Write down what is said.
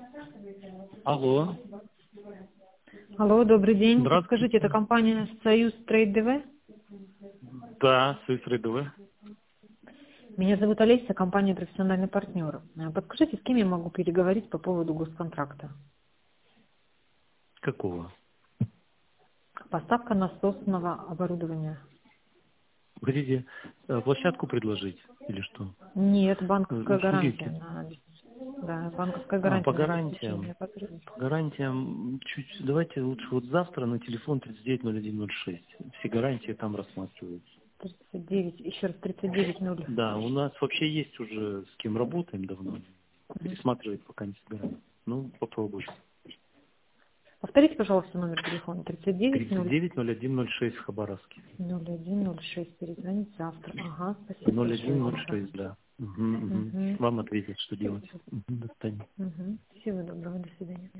Алло. Алло, добрый день. Здравствуйте. Скажите, это компания «Союз Трейд ДВ»? Да, Союз РДВ. Меня зовут Олеся, компания «Профессиональный партнер». Подскажите, с кем я могу переговорить по поводу госконтракта? Какого? Поставка насосного оборудования. Хотите площадку предложить или что? Нет, банковская гарантия. Смотрите. Да, банковская По гарантия на гарантиям. обеспечение потребностей. По гарантиям давайте лучше вот завтра на телефон 390106. Все гарантии там рассматриваются. 39, еще раз 39.0. Да, у нас вообще есть уже с кем работаем давно. Пересматривать пока не собираем. Ну, попробуйте. Повторите, пожалуйста, номер телефона. 39.0. 390106 в Хабаровске. 0106. Перезвонить завтра. Ага, спасибо большое. 0106, да. Вам ответят, что делать. До свидания. Всего доброго, до свидания.